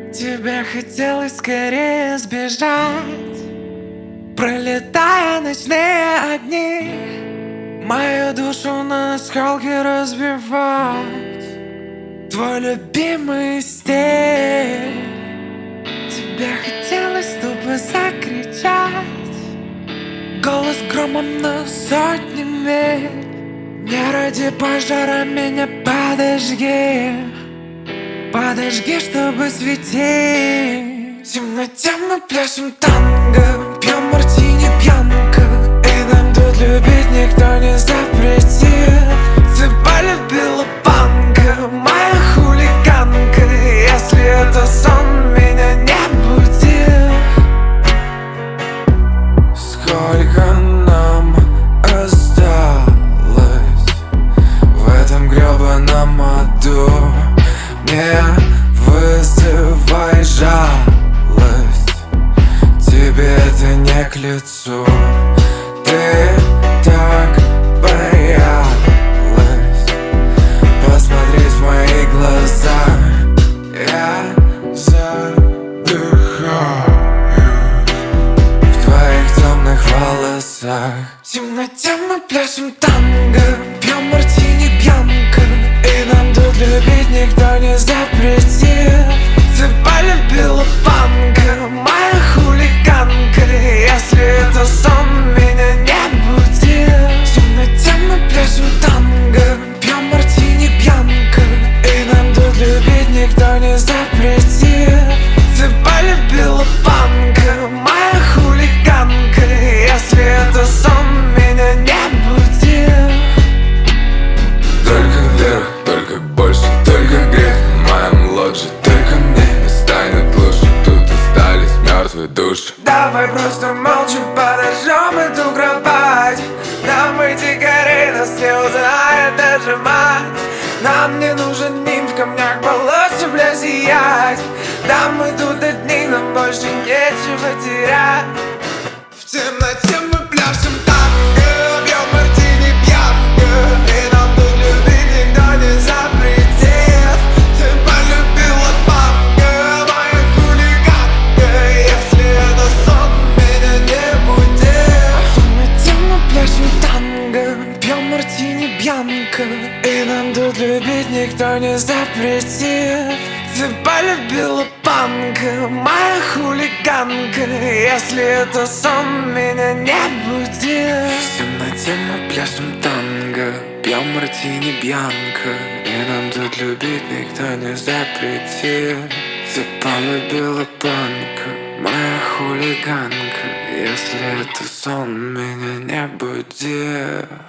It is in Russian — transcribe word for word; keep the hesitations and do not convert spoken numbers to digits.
Тебе хотелось скорее сбежать, пролетая ночные огни, мою душу на осколки разбивать. Твой любимый стиль. Тебе хотелось тупо закричать, голос громом на сотни миль. Не ради пожара меня подожги, подожги, чтобы светить. В темноте мы пляшем танго, пьем мартини пьянка, и нам тут любить никто не запретит. Ты полюбила панка, моя хулиганка, если это сон, меня не буди. Сколько нам осталось в этом гребаном аду? Не вызывай жалость, тебе это не к лицу. Ты так боялась, посмотри в мои глаза. Я задыхаюсь в твоих темных волосах. В темноте мы пляшем танго, пьем мартини пьянка, и нам тут любить никто не запретит. Ты полюбила панка, моя хулиганка, если это сон, меня не буди. В темноте мы пляшем танго, пьем мартини пьянка, и нам тут любить никто не запретит. Ты полюбила панка, моя хулиганка, если это сон, меня не буди. Только вверх, только больше, только грех в моем лодже. Только мне не станет лучше, тут остались мертвые души. Давай просто молча подожжем эту кровать. Нам эти горы нас не узнает даже мать. Нам не нужен нимф в камнях полосе, бля, сиять. Да мы тут одни, нам больше нечего терять. В темноте мы пляшем танго, пьем мартини пьянка, и нам тут любить никто не запретит. Ты полюбила панка, моя хулиганка, если это сон, меня не буди. В темноте мы пляшем танго, пьем мартини пьянка, и нам тут любить никто не запретит. Ты полюбила панка, моя хулиганка, если это сон, меня не буди. В темноте мы пляшем танго, пьем мартини пьянка, и нам тут любить никто не запретит. Ты полюбила панка, моя хулиганка, если это сон, меня не буди.